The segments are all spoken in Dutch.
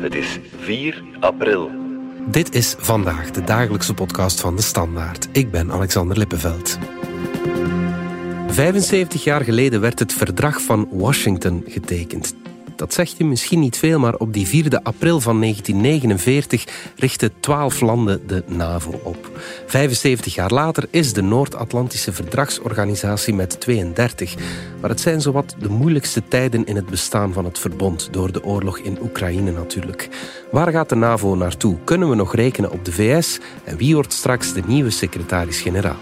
Het is 4 april. Dit is Vandaag, de dagelijkse podcast van De Standaard. Ik ben Alexander Lippenveld. 75 jaar geleden werd het Verdrag van Washington getekend. Dat zegt je misschien niet veel, maar op die 4 april van 1949 richtten 12 landen de NAVO op. 75 jaar later is de Noord-Atlantische Verdragsorganisatie met 32. Maar het zijn zowat de moeilijkste tijden in het bestaan van het verbond, door de oorlog in Oekraïne natuurlijk. Waar gaat de NAVO naartoe? Kunnen we nog rekenen op de VS? En wie wordt straks de nieuwe secretaris-generaal?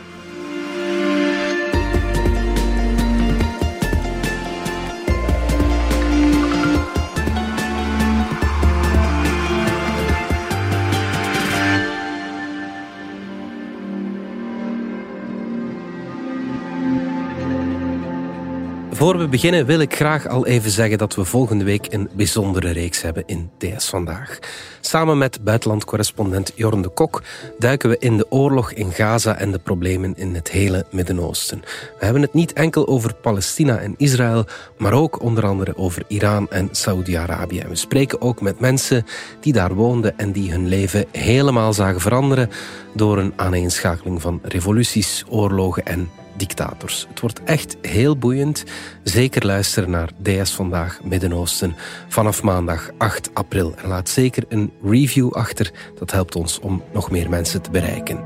Voor we beginnen wil ik graag al even zeggen dat we volgende week een bijzondere reeks hebben in DS Vandaag. Samen met buitenlandcorrespondent Jorn de Kok duiken we in de oorlog in Gaza en de problemen in het hele Midden-Oosten. We hebben het niet enkel over Palestina en Israël, maar ook onder andere over Iran en Saoedi-Arabië. En we spreken ook met mensen die daar woonden en die hun leven helemaal zagen veranderen door een aaneenschakeling van revoluties, oorlogen en dictators. Het wordt echt heel boeiend. Zeker luisteren naar DS Vandaag Midden-Oosten vanaf maandag 8 april. En laat zeker een review achter. Dat helpt ons om nog meer mensen te bereiken.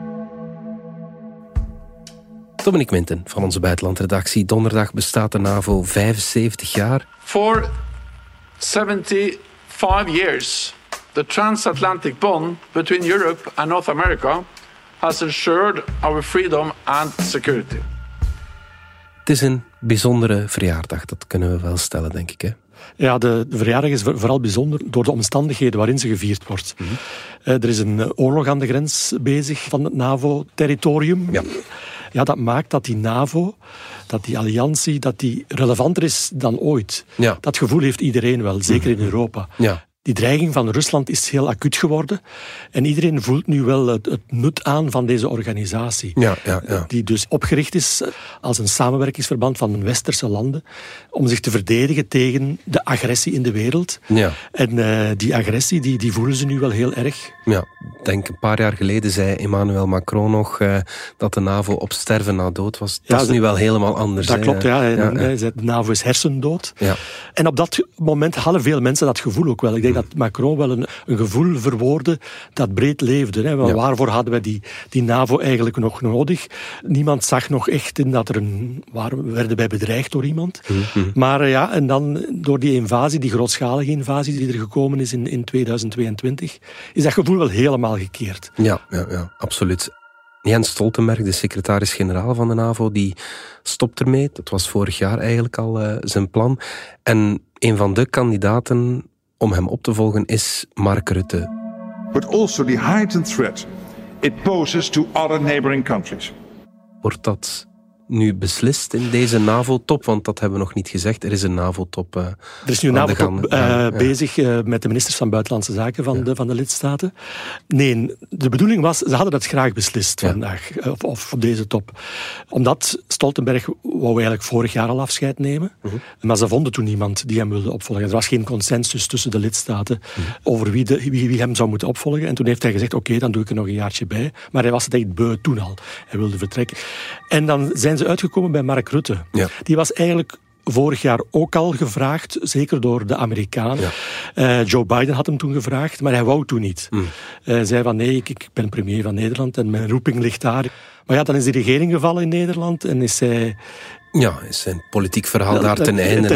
Dominic Minten van onze buitenlandredactie. Donderdag bestaat de NAVO 75 jaar. For 75 years, the transatlantic bond between Europe and North America has ensured our freedom and security. Het is een bijzondere verjaardag, dat kunnen we wel stellen, denk ik, hè? Ja, de verjaardag is vooral bijzonder door de omstandigheden waarin ze gevierd wordt. Mm-hmm. Er is een oorlog aan de grens bezig van het NAVO-territorium. Ja. Ja, dat maakt dat die NAVO, dat die alliantie, dat die relevanter is dan ooit. Ja. Dat gevoel heeft iedereen wel, zeker in Europa. Ja. Die dreiging van Rusland is heel acuut geworden. En iedereen voelt nu wel het nut aan van deze organisatie. Ja. Die dus opgericht is als een samenwerkingsverband van de westerse landen om zich te verdedigen tegen de agressie in de wereld. Ja. En die agressie, die voelen ze nu wel heel erg. Ja, ik denk een paar jaar geleden zei Emmanuel Macron nog dat de NAVO op sterven na dood was. Dat is nu wel helemaal anders. Dat klopt, ja. Hij zei, de NAVO is hersendood. Ja. En op dat moment hadden veel mensen dat gevoel ook wel. Ik denk dat Macron wel een gevoel verwoordde dat breed leefde. Hè. Ja. Waarvoor hadden we die NAVO eigenlijk nog nodig? Niemand zag nog echt in dat werden wij bedreigd door iemand. Mm-hmm. Maar ja, en dan door die invasie, die grootschalige invasie die er gekomen is in 2022, is dat gevoel wel helemaal gekeerd. Ja, absoluut. Jens Stoltenberg, de secretaris-generaal van de NAVO, die stopt ermee. Dat was vorig jaar eigenlijk al zijn plan. En een van de kandidaten om hem op te volgen is Mark Rutte. But also the heightened threat it poses to other neighboring countries. Wordt dat nu beslist in deze NAVO-top? Want dat hebben we nog niet gezegd. Er is een NAVO-top Er is nu een NAVO-top bezig met de ministers van Buitenlandse Zaken van de lidstaten. Nee, de bedoeling was, ze hadden dat graag beslist vandaag, of op deze top. Omdat Stoltenberg wou eigenlijk vorig jaar al afscheid nemen. Uh-huh. Maar ze vonden toen niemand die hem wilde opvolgen. Er was geen consensus tussen de lidstaten over wie hem zou moeten opvolgen. En toen heeft hij gezegd, oké, dan doe ik er nog een jaartje bij. Maar hij was het echt beu toen al. Hij wilde vertrekken. En dan zijn ze uitgekomen bij Mark Rutte. Ja. Die was eigenlijk vorig jaar ook al gevraagd, zeker door de Amerikanen. Ja. Joe Biden had hem toen gevraagd, maar hij wou toen niet. Hij zei van nee, ik ben premier van Nederland en mijn roeping ligt daar. Maar ja, dan is de regering gevallen in Nederland en is hij... Ja, is zijn politiek verhaal daar ten einde.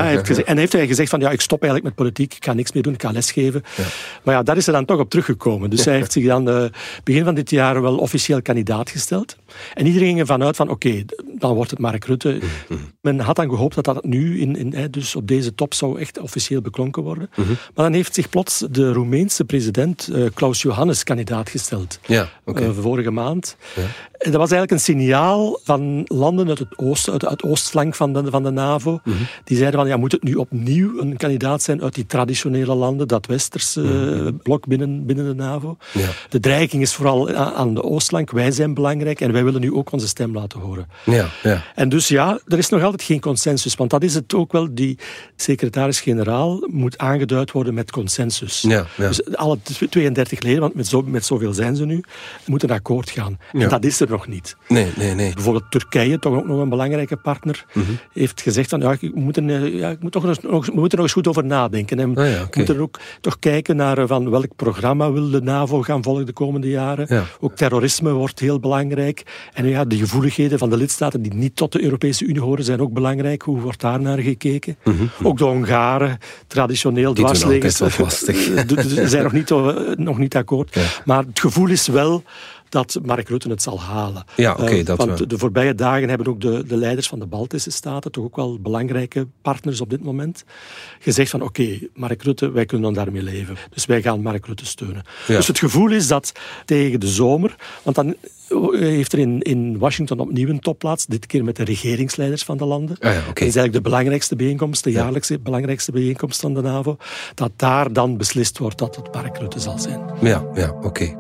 En heeft hij gezegd van ik stop eigenlijk met politiek, ik ga niks meer doen, ik ga lesgeven. Ja. Maar ja, daar is hij dan toch op teruggekomen. Dus hij heeft zich dan begin van dit jaar wel officieel kandidaat gesteld. En iedereen ging ervan uit van oké, dan wordt het Mark Rutte. Men had dan gehoopt dat dat nu dus op deze top zou echt officieel beklonken worden. Maar dan heeft zich plots de Roemeense president Klaus Johannes kandidaat gesteld. Ja, vorige maand. Ja. En dat was eigenlijk een signaal van landen uit het oosten, uit de oostflank van de NAVO. Die zeiden van, moet het nu opnieuw een kandidaat zijn uit die traditionele landen, dat westerse blok binnen de NAVO. Ja. De dreiging is vooral aan de oostflank. Wij zijn belangrijk en wij willen nu ook onze stem laten horen. Ja. En dus er is nog altijd geen consensus, want dat is het ook wel, die secretaris-generaal moet aangeduid worden met consensus. Ja. Dus alle 32 leden, want met zoveel zijn ze nu, moeten akkoord gaan. Ja. En dat is er nog niet. Nee. Bijvoorbeeld Turkije, toch ook nog een belangrijke partner, heeft gezegd van, we moeten er nog eens goed over nadenken. En we moeten ook toch kijken naar van welk programma wil de NAVO gaan volgen de komende jaren. Ja. Ook terrorisme wordt heel belangrijk. En de gevoeligheden van de lidstaten die niet tot de Europese Unie horen, zijn ook belangrijk. Hoe wordt daar naar gekeken? Ook de Hongaren, traditioneel dwarslegers, zijn nog niet akkoord. Ja. Maar het gevoel is wel dat Mark Rutte het zal halen. Ja, want de voorbije dagen hebben ook de leiders van de Baltische staten, toch ook wel belangrijke partners op dit moment, gezegd van Mark Rutte, wij kunnen dan daarmee leven. Dus wij gaan Mark Rutte steunen. Ja. Dus het gevoel is dat tegen de zomer, want dan heeft er in Washington opnieuw een topplaats, dit keer met de regeringsleiders van de landen. Dat is eigenlijk de belangrijkste bijeenkomst, de jaarlijkse belangrijkste bijeenkomst van de NAVO, dat daar dan beslist wordt dat het Mark Rutte zal zijn. Ja, oké.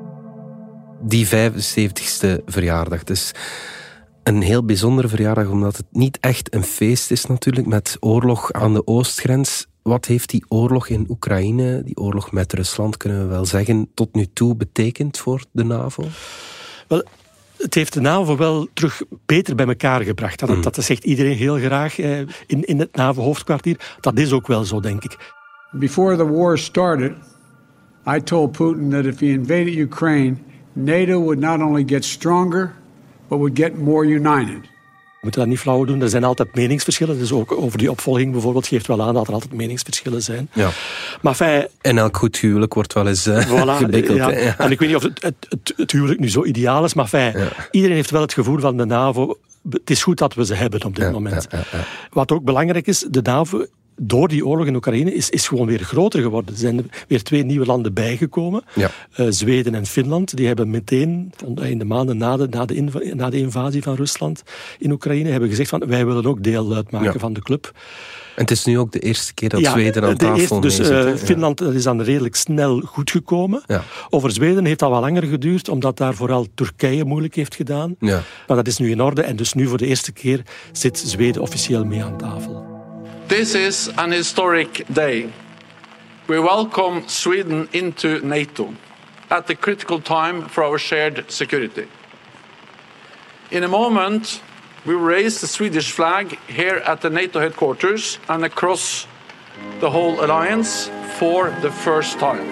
Die 75ste verjaardag. Dus een heel bijzondere verjaardag, omdat het niet echt een feest is natuurlijk, met oorlog aan de oostgrens. Wat heeft die oorlog in Oekraïne, die oorlog met Rusland, kunnen we wel zeggen, tot nu toe betekend voor de NAVO? Wel, het heeft de NAVO wel terug beter bij elkaar gebracht. Dat zegt iedereen heel graag in het NAVO-hoofdkwartier. Dat is ook wel zo, denk ik. Before the war started, I told Putin that if he invaded Ukraine, NATO would not only get stronger, but would get more united. We moeten dat niet flauw doen. Er zijn altijd meningsverschillen. Dus ook over die opvolging bijvoorbeeld geeft wel aan dat er altijd meningsverschillen zijn. Ja. Maar en elk goed huwelijk wordt wel eens gebikkeld. Ja. Ja. En ik weet niet of het huwelijk nu zo ideaal is, maar iedereen heeft wel het gevoel van de NAVO. Het is goed dat we ze hebben op dit moment. Ja. Wat ook belangrijk is, de NAVO, door die oorlog in Oekraïne is gewoon weer groter geworden. Er zijn weer 2 nieuwe landen bijgekomen. Ja. Zweden en Finland. Die hebben meteen, in de maanden na de invasie van Rusland in Oekraïne, hebben gezegd van, wij willen ook deel uitmaken van de club. En het is nu ook de eerste keer dat Zweden aan tafel mee zit. Finland, dat is dan redelijk snel goed gekomen. Ja. Over Zweden heeft dat wel langer geduurd, omdat daar vooral Turkije moeilijk heeft gedaan. Ja. Maar dat is nu in orde en dus nu voor de eerste keer zit Zweden officieel mee aan tafel. This is an historic day. We welcome Sweden into NATO at the critical time for our shared security. In a moment, we raise the Swedish flag here at the NATO headquarters and across the whole alliance for the first time.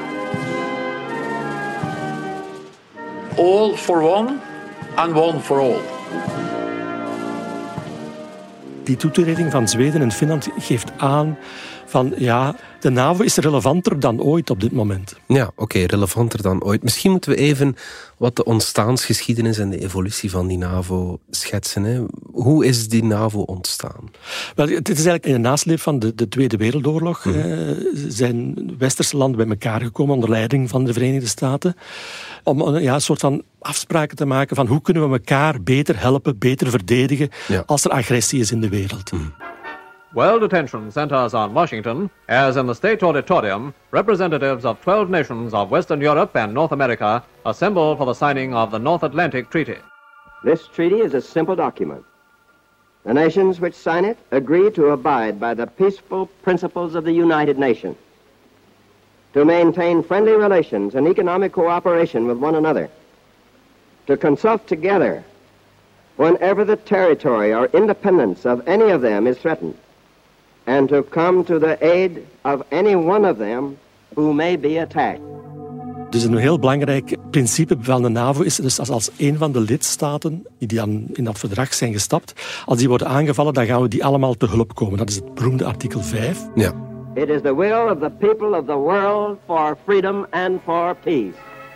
All for one and one for all. Die toetreding van Zweden en Finland geeft aan van de NAVO is relevanter dan ooit op dit moment. Ja, oké, relevanter dan ooit. Misschien moeten we even wat de ontstaansgeschiedenis en de evolutie van die NAVO schetsen. Hè. Hoe is die NAVO ontstaan? Wel, het is eigenlijk in de nasleep van de Tweede Wereldoorlog. Zijn westerse landen bij elkaar gekomen onder leiding van de Verenigde Staten. Om een soort van afspraken te maken van hoe kunnen we elkaar beter helpen, beter verdedigen als er agressie is in de wereld. World attention centers on Washington, as in the State Auditorium, representatives of 12 nations of Western Europe and North America assemble for the signing of the North Atlantic Treaty. This treaty is a simple document. The nations which sign it agree to abide by the peaceful principles of the United Nations, to maintain friendly relations and economic cooperation with one another, to consult together whenever the territory or independence of any of them is threatened, and to come to the aid of any one of them who may be attacked. Dus een heel belangrijk principe van de NAVO is dus als een van de lidstaten die dan in dat verdrag zijn gestapt, als die worden aangevallen, dan gaan we die allemaal te hulp komen. Dat is het beroemde artikel 5. Ja. It is the will of the people of the world for freedom and for peace.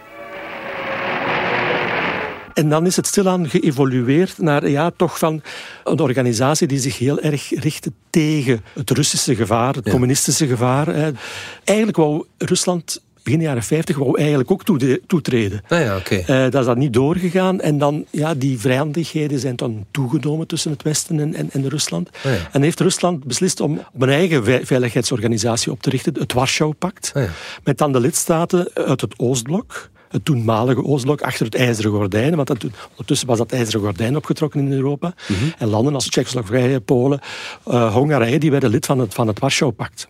En dan is het stilaan geëvolueerd naar toch van een organisatie die zich heel erg richtte tegen het Russische gevaar, het communistische gevaar. Eigenlijk wou Rusland begin jaren 50 wou eigenlijk ook toetreden. Dat is dan niet doorgegaan. En dan, die vijandigheden zijn dan toegenomen tussen het Westen en Rusland. En heeft Rusland beslist om een eigen veiligheidsorganisatie op te richten, het Warschau-pact. Met dan de lidstaten uit het Oostblok, het toenmalige Oostblok, achter het ijzeren gordijn. Want ondertussen was dat ijzeren gordijn opgetrokken in Europa. En landen als Tsjechoslowakije, Polen, Hongarije, die werden lid van het Warschau-pact.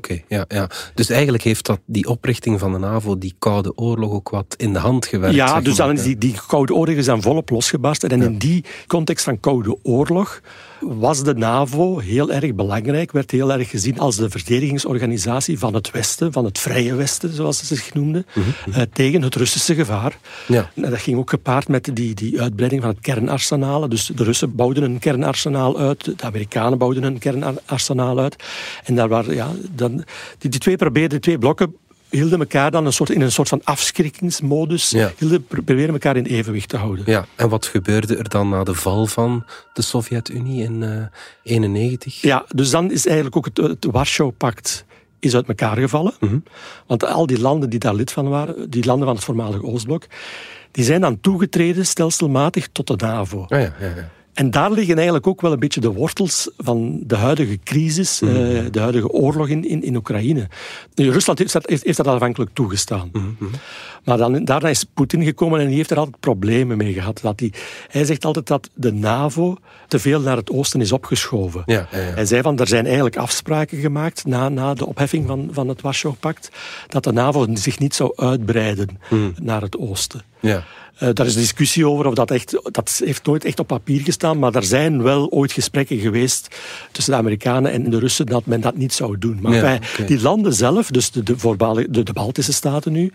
Dus eigenlijk heeft die oprichting van de NAVO die Koude Oorlog ook wat in de hand gewerkt. Ja, dus dan is die Koude Oorlog is dan volop losgebarsten. En in die context van Koude Oorlog was de NAVO heel erg belangrijk, werd heel erg gezien als de verdedigingsorganisatie van het Westen, van het vrije Westen, zoals ze zich noemden, tegen het Russische gevaar. En dat ging ook gepaard met die uitbreiding van het kernarsenaal. Dus de Russen bouwden een kernarsenaal uit, de Amerikanen bouwden een kernarsenaal uit. En daar waren, die twee blokken hielden elkaar dan in een soort van afschrikkingsmodus, proberen elkaar in evenwicht te houden. Ja, en wat gebeurde er dan na de val van de Sovjet-Unie in 1991? Ja, dus dan is eigenlijk ook het Warschau-pact is uit elkaar gevallen. Want al die landen die daar lid van waren, die landen van het voormalige Oostblok, die zijn dan toegetreden stelselmatig tot de NAVO. En daar liggen eigenlijk ook wel een beetje de wortels van de huidige crisis, de huidige oorlog in Oekraïne. Rusland heeft dat aanvankelijk toegestaan. Maar daarna is Poetin gekomen en die heeft er altijd problemen mee gehad. Hij zegt altijd dat de NAVO te veel naar het oosten is opgeschoven. Hij zei van, er zijn eigenlijk afspraken gemaakt na de opheffing van het Warschau-pact, dat de NAVO zich niet zou uitbreiden naar het oosten. Daar is discussie over of dat heeft nooit echt op papier gestaan, maar er zijn wel ooit gesprekken geweest tussen de Amerikanen en de Russen dat men dat niet zou doen. Maar die landen zelf, dus de Baltische staten nu,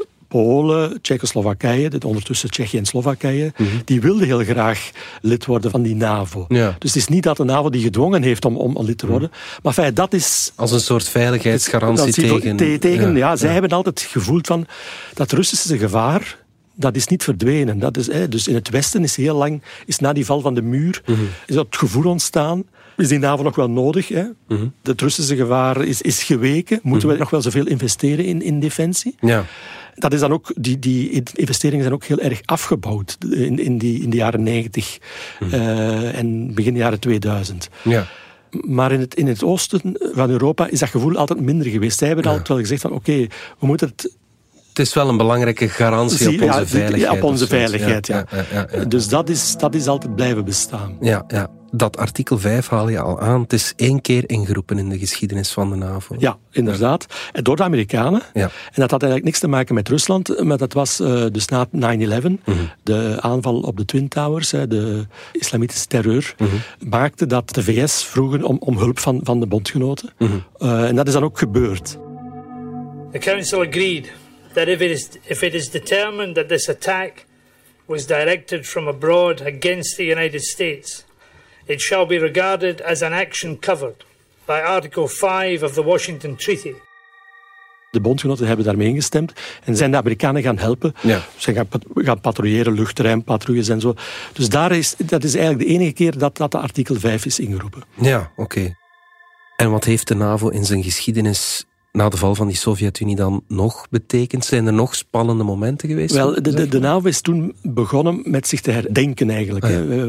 Polen, Tsjechoslowakije, ondertussen Tsjechië en Slowakije, die wilden heel graag lid worden van die NAVO. Dus het is niet dat de NAVO die gedwongen heeft om lid te worden. Maar dat is... Als een soort veiligheidsgarantie tegen... Zij hebben altijd het gevoel van dat Russische gevaar, dat is niet verdwenen. Dat is, dus in het Westen is heel lang, na die val van de muur, is dat het gevoel ontstaan. Is die NAVO nog wel nodig? Het Russische gevaar is geweken. Moeten we nog wel zoveel investeren in defensie? Dat is dan ook, die investeringen zijn ook heel erg afgebouwd in de jaren 90 en begin jaren 2000. Maar in het oosten van Europa is dat gevoel altijd minder geweest. Zij hebben altijd wel gezegd van oké, we moeten het is wel een belangrijke garantie op onze veiligheid. Op onze veiligheid, Dus dat is altijd blijven bestaan. Dat artikel 5 haal je al aan. Het is 1 keer ingeroepen in de geschiedenis van de NAVO. Ja, inderdaad. En door de Amerikanen. En dat had eigenlijk niks te maken met Rusland, maar dat was dus na 9/11, de aanval op de Twin Towers, de islamitische terreur, maakte dat de VS vroegen om hulp van de bondgenoten. En dat is dan ook gebeurd. The Council agreed that if it is determined that this attack was directed from abroad against the United States, it shall be regarded as an action covered by Article 5 of the Washington Treaty. De bondgenoten hebben daarmee ingestemd en zijn de Amerikanen gaan helpen. Ze gaan patrouilleren, luchtruimpatrouilles en zo. Dus dat is eigenlijk de enige keer dat de artikel 5 is ingeroepen. En wat heeft de NAVO in zijn geschiedenis na de val van die Sovjet-Unie dan nog betekent? Zijn er nog spannende momenten geweest? Wel, de NAVO is toen begonnen met zich te herdenken eigenlijk.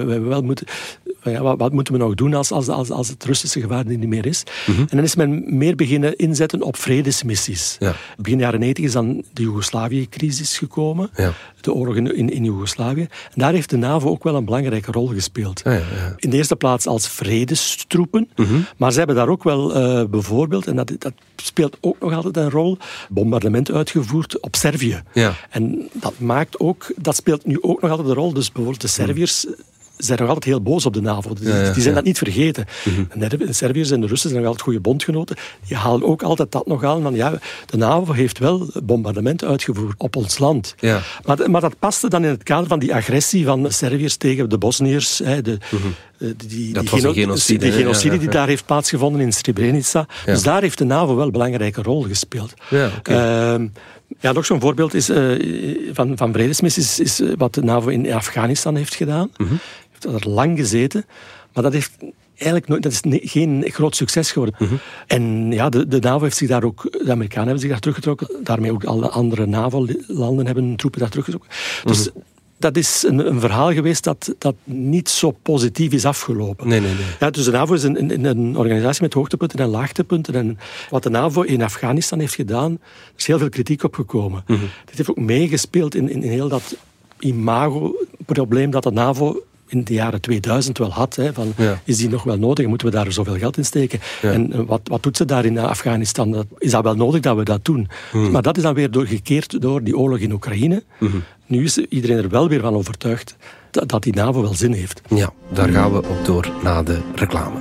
Wat moeten we nog doen als het Russische gevaar niet meer is? En dan is men meer beginnen inzetten op vredesmissies. Begin jaren 90 is dan de Joegoslavië-crisis gekomen. De oorlog in Joegoslavië. En daar heeft de NAVO ook wel een belangrijke rol gespeeld. In de eerste plaats als vredestroepen. Maar ze hebben daar ook wel bijvoorbeeld, en dat speelt ook nog altijd een rol, bombardement uitgevoerd op Servië. En dat speelt nu ook nog altijd een rol. Dus bijvoorbeeld de Serviërs zijn nog altijd heel boos op de NAVO. Die zijn dat niet vergeten. De Serviërs en de Russen zijn nog altijd goede bondgenoten. Die halen ook altijd dat nog aan. Van, de NAVO heeft wel bombardementen uitgevoerd op ons land. Maar dat paste dan in het kader van die agressie van de Serviërs tegen de Bosniërs. Die genocide die daar heeft plaatsgevonden in Srebrenica. Dus daar heeft de NAVO wel een belangrijke rol gespeeld. Nog zo'n voorbeeld is van vredesmissies is wat de NAVO in Afghanistan heeft gedaan. Heeft daar lang gezeten. Maar dat heeft eigenlijk nooit, dat is geen groot succes geworden. Mm-hmm. En ja, de NAVO heeft zich daar ook, de Amerikanen hebben zich daar teruggetrokken, daarmee ook alle andere NAVO-landen hebben troepen daar teruggetrokken. Dus mm-hmm. Dat is een verhaal geweest dat niet zo positief is afgelopen. Nee. Ja, dus de NAVO is een organisatie met hoogtepunten en laagtepunten. En wat de NAVO in Afghanistan heeft gedaan, er is heel veel kritiek op gekomen. Mm-hmm. Dit heeft ook meegespeeld in heel dat imago-probleem dat de NAVO in de jaren 2000 wel had. Is die nog wel nodig? Moeten we daar zoveel geld in steken? Ja. En wat doet ze daar in Afghanistan? Is dat wel nodig dat we dat doen? Mm-hmm. Maar dat is dan weer gekeerd door die oorlog in Oekraïne. Mm-hmm. Nu is iedereen er wel weer van overtuigd dat die NAVO wel zin heeft. Ja, daar gaan we op door na de reclame.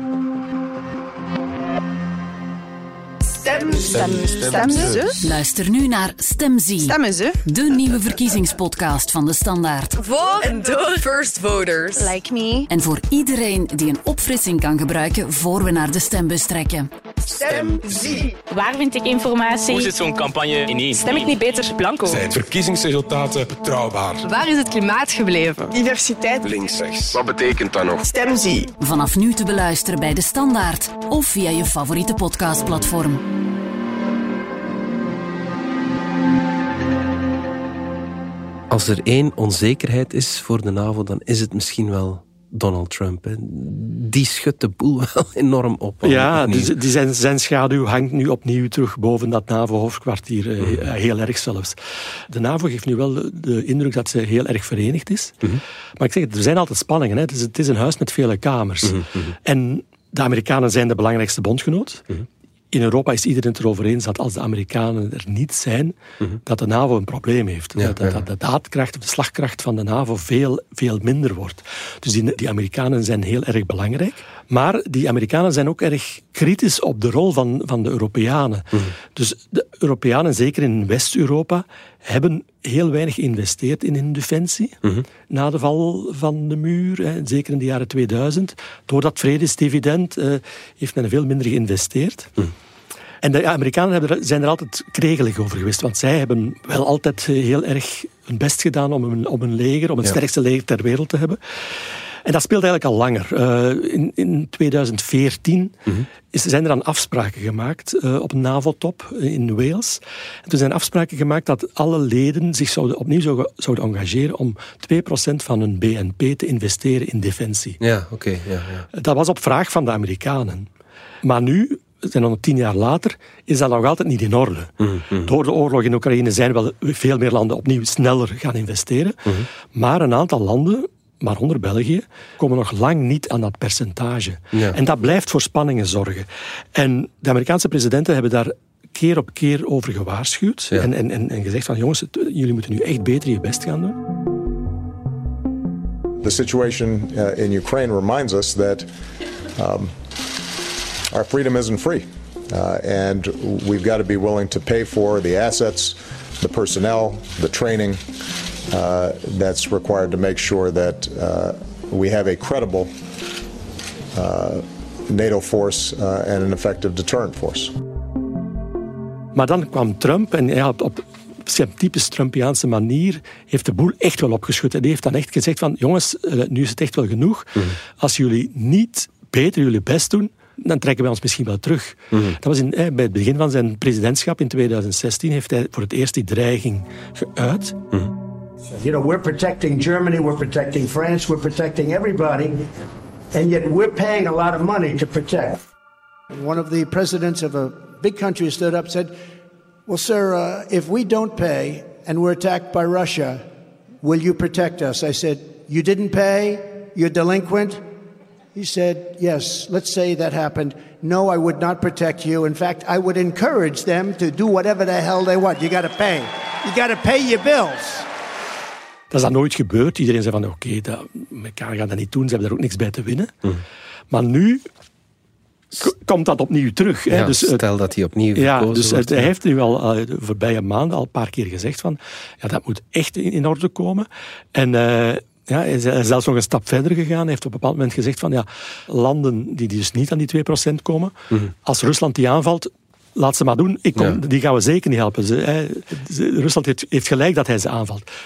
Stemmen ze? Luister nu naar Stemzie. Stemmen ze? De nieuwe verkiezingspodcast van De Standaard. Voor en door first voters. Like me. En voor iedereen die een opfrissing kan gebruiken voor we naar de stembus trekken. Stemzie. Waar vind ik informatie? Hoe zit zo'n campagne ineen? Stem ik niet beter blanco? Zijn verkiezingsresultaten betrouwbaar? Waar is het klimaat gebleven? Diversiteit. Links-rechts. Wat betekent dat nog? Stemzie. Vanaf nu te beluisteren bij De Standaard of via je favoriete podcastplatform. Als er één onzekerheid is voor de NAVO, dan is het misschien wel Donald Trump. Hè. Die schudt de boel wel enorm op. Ja, dus zijn schaduw hangt nu opnieuw terug boven dat NAVO-hoofdkwartier. Heel erg zelfs. De NAVO geeft nu wel de indruk dat ze heel erg verenigd is. Mm-hmm. Maar ik zeg, er zijn altijd spanningen. Hè. Het is een huis met vele kamers. Mm-hmm. En de Amerikanen zijn de belangrijkste bondgenoot. Mm-hmm. In Europa is iedereen het erover eens dat als de Amerikanen er niet zijn, dat de NAVO een probleem heeft. Ja, dat de daadkracht of de slagkracht van de NAVO veel minder wordt. Dus die Amerikanen zijn heel erg belangrijk. Maar die Amerikanen zijn ook erg kritisch op de rol van de Europeanen. Dus de Europeanen, zeker in West-Europa, hebben heel weinig geïnvesteerd in hun defensie. Na de val van de muur, zeker in de jaren 2000. Door dat vredesdividend heeft men veel minder geïnvesteerd. En de Amerikanen zijn er altijd kregelig over geweest, want zij hebben wel altijd heel erg hun best gedaan om een leger, om het sterkste leger ter wereld te hebben. En dat speelt eigenlijk al langer. In 2014 zijn er dan afspraken gemaakt op een NAVO-top in Wales. En toen zijn afspraken gemaakt dat alle leden zich opnieuw zouden engageren om 2% van hun BNP te investeren in defensie. Ja, oké. Dat was op vraag van de Amerikanen. Maar nu, en dan 10 jaar later, is dat nog altijd niet in orde. Door de oorlog in Oekraïne zijn wel veel meer landen opnieuw sneller gaan investeren. Maar een aantal landen, waaronder België, komen nog lang niet aan dat percentage. Ja. En dat blijft voor spanningen zorgen. En de Amerikaanse presidenten hebben daar keer op keer over gewaarschuwd. Ja. En gezegd van, jongens, jullie moeten nu echt beter je best gaan doen. The situation in Ukraine reminds us that our freedom isn't free. And we've got to be willing to pay for the assets, the personnel, the training that's required to make sure that we have a credible NATO force and an effective deterrent force. Maar dan kwam Trump en op zijn typisch Trumpiaanse manier heeft de boel echt wel opgeschud. En die heeft dan echt gezegd van, jongens, nu is het echt wel genoeg. Als jullie niet beter jullie best doen, dan trekken wij ons misschien wel terug. Dat was bij het begin van zijn presidentschap in 2016 heeft hij voor het eerst die dreiging geuit. You know, we're protecting Germany, we're protecting France, we're protecting everybody, and yet we're paying a lot of money to protect. One of the presidents of a big country stood up and said, well, sir, if we don't pay and we're attacked by Russia, will you protect us? I said, you didn't pay, you're delinquent. He said, yes, let's say that happened. No, I would not protect you. In fact, I would encourage them to do whatever the hell they want. You got to pay. You got to pay your bills. Dat is dan nooit gebeurd. Iedereen zei van, oké, elkaar gaan dat niet doen. Ze hebben daar ook niks bij te winnen. Maar nu komt dat opnieuw terug. Ja, dus, stel dat hij opnieuw verkozen wordt. Hij heeft nu al de voorbije maanden al een paar keer gezegd van, dat moet echt in orde komen. En hij is zelfs nog een stap verder gegaan. Hij heeft op een bepaald moment gezegd van, landen die dus niet aan die 2% komen, als Rusland die aanvalt, laat ze maar doen. Die gaan we zeker niet helpen. Rusland heeft gelijk dat hij ze aanvalt. Ja.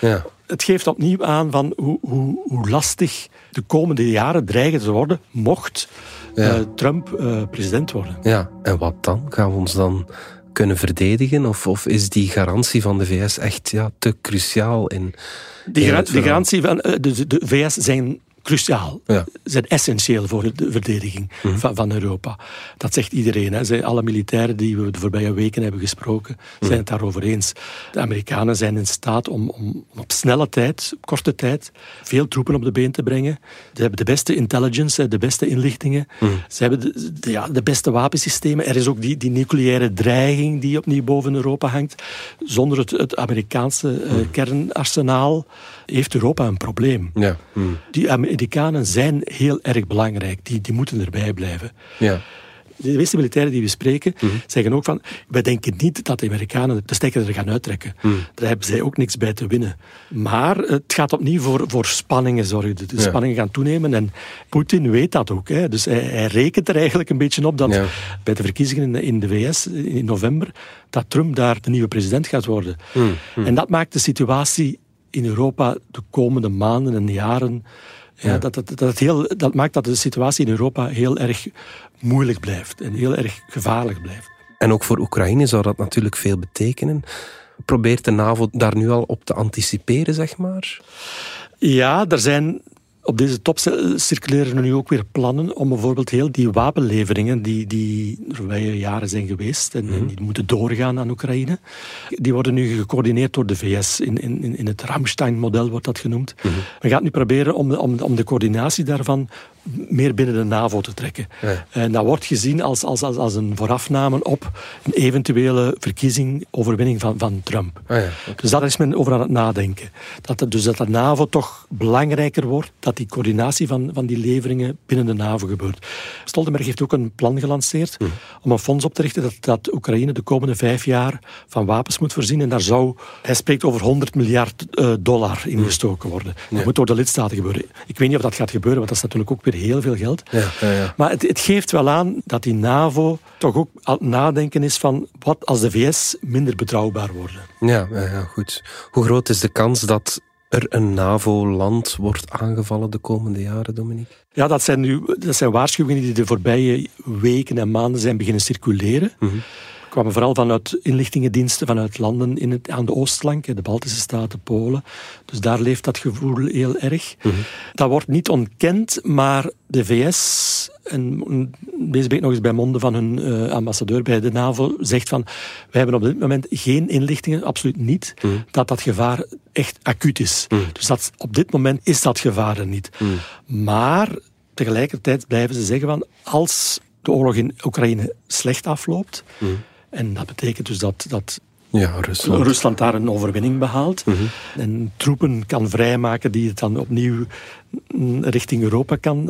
het geeft opnieuw aan van hoe lastig de komende jaren dreigen te worden mocht Trump president worden. Ja, en wat dan? Gaan we ons dan kunnen verdedigen? Of is die garantie van de VS echt te cruciaal in... Die garantie van de VS zijn cruciaal. Ja. Zijn essentieel voor de verdediging van Europa. Dat zegt iedereen. Hè. Alle militairen die we de voorbije weken hebben gesproken, zijn het daarover eens. De Amerikanen zijn in staat om op snelle tijd, op korte tijd, veel troepen op de been te brengen. Ze hebben de beste intelligence, de beste inlichtingen. Ze hebben de beste wapensystemen. Er is ook die nucleaire dreiging die opnieuw boven Europa hangt. Zonder het Amerikaanse kernarsenaal heeft Europa een probleem. Ja. Die Amerikanen zijn heel erg belangrijk. Die moeten erbij blijven. Ja. De meeste militairen die we spreken, zeggen ook van... Wij denken niet dat de Amerikanen de stekker er gaan uittrekken. Daar hebben zij ook niks bij te winnen. Maar het gaat opnieuw voor spanningen zorgen. De spanningen gaan toenemen en Poetin weet dat ook. Hè. Dus hij rekent er eigenlijk een beetje op dat bij de verkiezingen in de VS in november, dat Trump daar de nieuwe president gaat worden. En dat maakt de situatie in Europa de komende maanden en jaren... Dat maakt dat de situatie in Europa heel erg moeilijk blijft en heel erg gevaarlijk blijft. En ook voor Oekraïne zou dat natuurlijk veel betekenen. Probeert de NAVO daar nu al op te anticiperen, zeg maar? Ja, er zijn... Op deze top circuleren nu ook weer plannen om bijvoorbeeld heel die wapenleveringen die de voorbije jaren zijn geweest en die moeten doorgaan aan Oekraïne. Die worden nu gecoördineerd door de VS. In het Ramstein-model wordt dat genoemd. Men gaat nu proberen om de coördinatie daarvan meer binnen de NAVO te trekken. Ja. En dat wordt gezien als een voorafname op een eventuele overwinning van Trump. Dus daar is men over aan het nadenken. Dat de NAVO toch belangrijker wordt, dat die coördinatie van die leveringen binnen de NAVO gebeurt. Stoltenberg heeft ook een plan gelanceerd om een fonds op te richten dat Oekraïne de komende 5 jaar van wapens moet voorzien. En hij spreekt over $100 miljard in gestoken worden. Dat moet door de lidstaten gebeuren. Ik weet niet of dat gaat gebeuren, want dat is natuurlijk ook weer heel veel geld. Ja. Maar het geeft wel aan dat die NAVO toch ook aan het nadenken is van wat als de VS minder betrouwbaar worden. Ja, goed. Hoe groot is de kans dat er een NAVO-land wordt aangevallen de komende jaren, Dominique? Ja, dat zijn waarschuwingen die de voorbije weken en maanden zijn beginnen circuleren. Kwamen vooral vanuit inlichtingendiensten, vanuit landen aan de oostflank, de Baltische Staten, Polen. Dus daar leeft dat gevoel heel erg. Dat wordt niet ontkend, maar de VS, en deze week nog eens bij monden van hun ambassadeur bij de NAVO, zegt van, wij hebben op dit moment geen inlichtingen, absoluut niet, dat gevaar echt acuut is. Dus op dit moment is dat gevaar er niet. Maar tegelijkertijd blijven ze zeggen van, als de oorlog in Oekraïne slecht afloopt, en dat betekent dus dat Rusland daar een overwinning behaalt en troepen kan vrijmaken die het dan opnieuw richting Europa kan,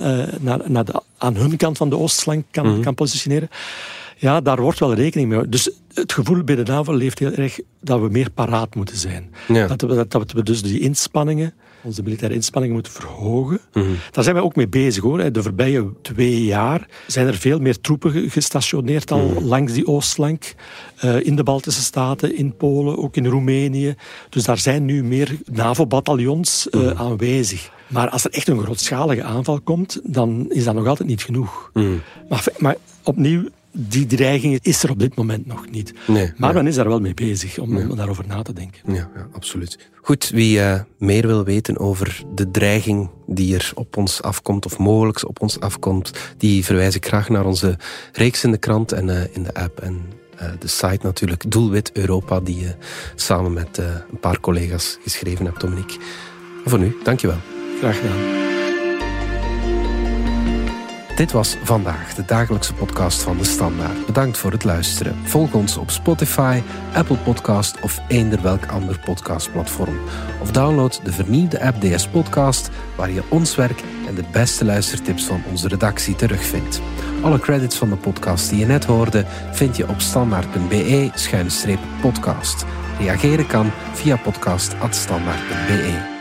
aan hun kant van de oostflank kan positioneren. Ja, daar wordt wel rekening mee. Dus het gevoel bij de NAVO leeft heel erg dat we meer paraat moeten zijn. Ja. Dat we dus die inspanningen, onze militaire inspanningen moeten verhogen. Daar zijn wij ook mee bezig, hoor. De voorbije 2 jaar zijn er veel meer troepen gestationeerd al langs die oostflank. In de Baltische Staten, in Polen, ook in Roemenië. Dus daar zijn nu meer NAVO-bataljons aanwezig. Maar als er echt een grootschalige aanval komt, dan is dat nog altijd niet genoeg. Maar opnieuw, die dreiging is er op dit moment nog niet. Maar men is daar wel mee bezig om daarover na te denken. Ja, absoluut. Goed, wie meer wil weten over de dreiging die er op ons afkomt, of mogelijk op ons afkomt, die verwijs ik graag naar onze reeks in de krant en in de app en de site natuurlijk, Doelwit Europa, die je samen met een paar collega's geschreven hebt, Dominique. Voor nu, dankjewel. Graag gedaan. Dit was Vandaag, de dagelijkse podcast van De Standaard. Bedankt voor het luisteren. Volg ons op Spotify, Apple Podcast of eender welk ander podcastplatform. Of download de vernieuwde app DS Podcast, waar je ons werk en de beste luistertips van onze redactie terugvindt. Alle credits van de podcast die je net hoorde vind je op standaard.be/podcast. Reageren kan via podcast@standaard.be.